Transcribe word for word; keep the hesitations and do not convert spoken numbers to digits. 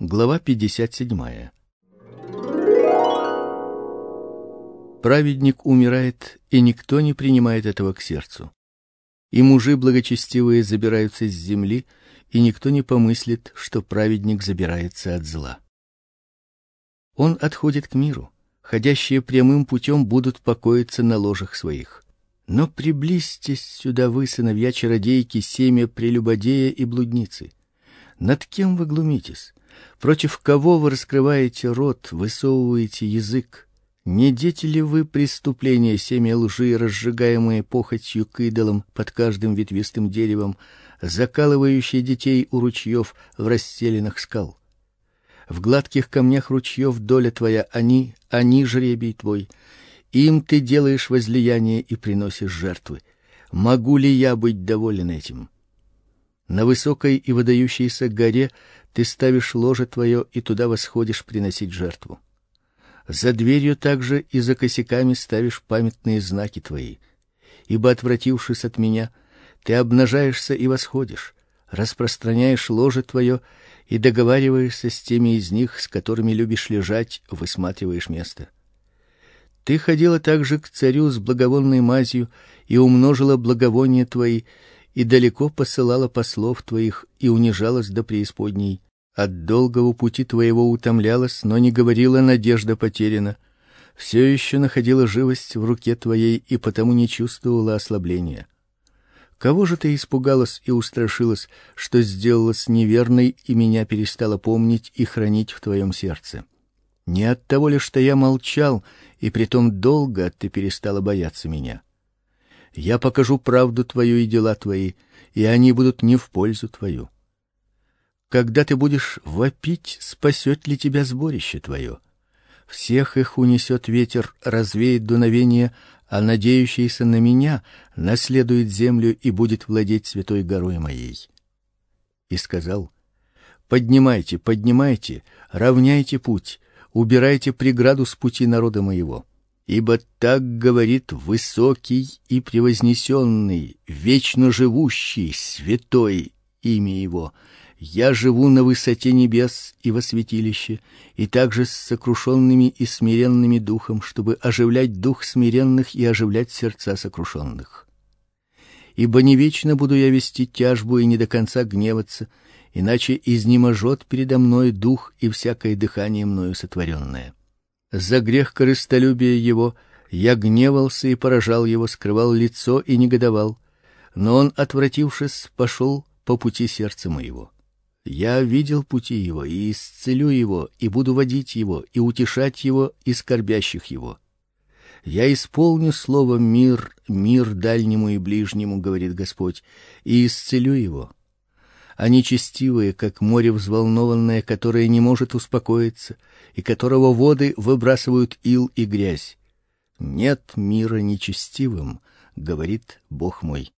Глава пятьдесят седьмая. Праведник умирает, и никто не принимает этого к сердцу. И мужи благочестивые забираются с земли, и никто не помыслит, что праведник забирается от зла. Он отходит к миру, ходящие прямым путем будут покоиться на ложах своих. Но приблизьтесь сюда вы, сыновья чародейки, семя прелюбодея и блудницы. Над кем вы глумитесь? Против кого вы раскрываете рот, высовываете язык? Не дети ли вы преступления, семя лжи, разжигаемые похотью к идолам под каждым ветвистым деревом, закалывающие детей у ручьев в расстеленных скал? В гладких камнях ручьев доля твоя, они, они жребий твой. Им ты делаешь возлияние и приносишь жертвы. Могу ли я быть доволен этим? На высокой и выдающейся горе ты ставишь ложе твое и туда восходишь приносить жертву. За дверью также и за косяками ставишь памятные знаки твои. Ибо, отвратившись от меня, ты обнажаешься и восходишь, распространяешь ложе твое и договариваешься с теми из них, с которыми любишь лежать, высматриваешь место. Ты ходила также к царю с благовонной мазью и умножила благовония твои, и далеко посылала послов твоих и унижалась до преисподней. От долгого пути твоего утомлялась, но не говорила: надежда потеряна. Все еще находила живость в руке твоей и потому не чувствовала ослабления. Кого же ты испугалась и устрашилась, что сделалась неверной и меня перестала помнить и хранить в твоем сердце? Не от того ли, что я молчал, и притом долго ты перестала бояться меня? Я покажу правду твою и дела твои, и они будут не в пользу твою. Когда ты будешь вопить, спасет ли тебя сборище твое? Всех их унесет ветер, развеет дуновение, а надеющийся на меня наследует землю и будет владеть святой горой моей. И сказал: поднимайте, поднимайте, равняйте путь, убирайте преграду с пути народа моего. Ибо так говорит высокий и превознесенный, вечно живущий, святой имя его. Я живу на высоте небес и во святилище, и также с сокрушенными и смиренными духом, чтобы оживлять дух смиренных и оживлять сердца сокрушенных. Ибо не вечно буду я вести тяжбу и не до конца гневаться, иначе изнеможет передо мной дух и всякое дыхание мною сотворенное. За грех корыстолюбия его я гневался и поражал его, скрывал лицо и негодовал, но он, отвратившись, пошел по пути сердца моего. Я видел пути его и исцелю его, и буду водить его, и утешать его, и скорбящих его. Я исполню слово мир, мир дальнему и ближнему, говорит Господь, и исцелю его. А нечестивые, как море взволнованное, которое не может успокоиться, и которого воды выбрасывают ил и грязь. Нет мира нечестивым, говорит Бог мой.